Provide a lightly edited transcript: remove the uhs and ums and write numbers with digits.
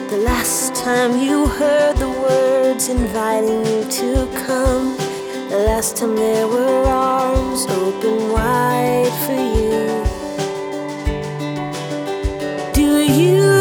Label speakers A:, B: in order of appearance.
A: The last time you heard the words inviting you to come, the last time there were arms open wide for you. Do you